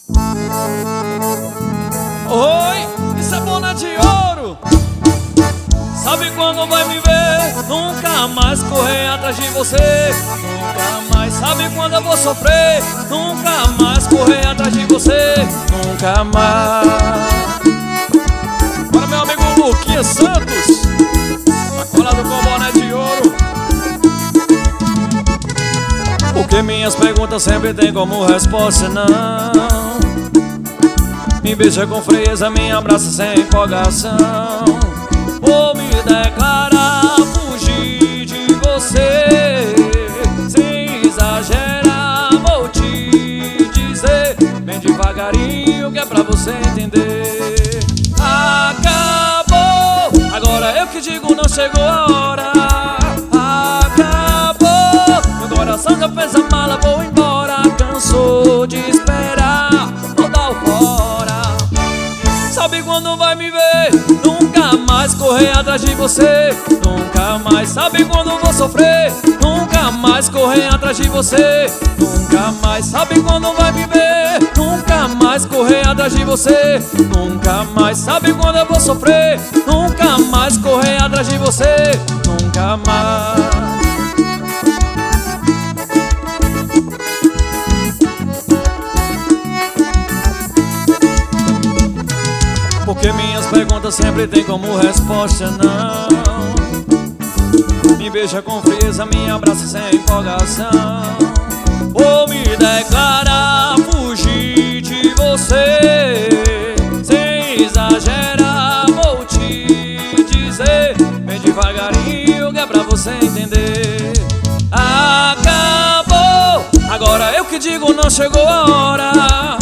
Oi, isso é boné de ouro. Sabe quando vai me ver? Nunca mais correr atrás de você. Nunca mais. Sabe quando eu vou sofrer? Nunca mais correr atrás de você. Nunca mais. Para meu amigo Luquinha Santos, colado com boné de ouro. Porque minhas perguntas sempre tem como resposta não. Me beija com frieza, me abraça sem empolgação. Vou me declarar, fugir de você. Sem exagerar, vou te dizer bem devagarinho que é pra você entender. Acabou, agora eu que digo, não chegou a hora. Acabou, meu coração já fez a mala, vou embora. Cansou de esperar, vou dar o fora. Sabe quando vai me ver? Nunca mais correr atrás de você. Nunca mais. Sabe quando vou sofrer? Nunca mais correr atrás de você. Nunca mais. Sabe quando vai me ver? Nunca mais correr atrás de você. Nunca mais. Sabe quando eu vou sofrer? Nunca mais correr atrás de você. Nunca mais. Porque minhas perguntas sempre tem como resposta não. Me beija com frieza, me abraça sem empolgação. Vou me declarar, fugir de você. Sem exagerar, vou te dizer bem devagarinho que é pra você entender. Acabou, agora eu que digo, não chegou a hora.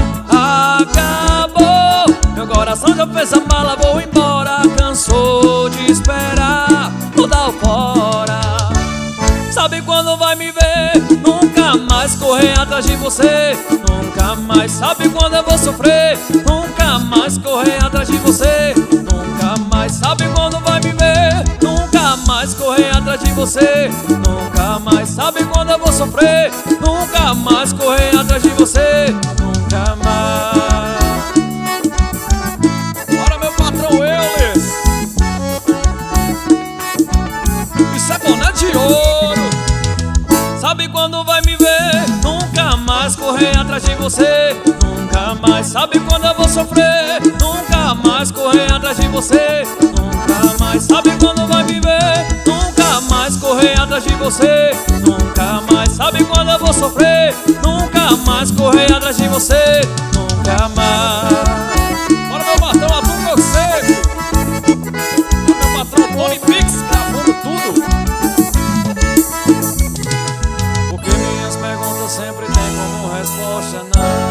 Acabou, meu coração já fez a mala, vou embora. Cansou de esperar, vou dar o fora. Sabe quando vai me ver? Nunca mais correr atrás de você. Nunca mais. Sabe quando eu vou sofrer? Nunca mais correr atrás de você. Nunca mais. Sabe quando vai me ver? Nunca mais correr atrás de você. Nunca mais. Sabe quando eu vou sofrer? Nunca mais correr atrás de você. Nunca mais. Sabe quando vai me ver? Nunca mais correr atrás de você. Nunca mais. Sabe quando eu vou sofrer? Nunca mais correr atrás de você. Nunca mais. Sabe quando vai me ver? Nunca mais correr atrás de você. Nunca mais. Sabe quando eu vou sofrer? Nunca mais correr atrás de você. Nunca mais. Bora meu patrão, Arthur Seco. Bora meu patrão, Tony Pix, gravando tudo. Sempre tem como resposta não.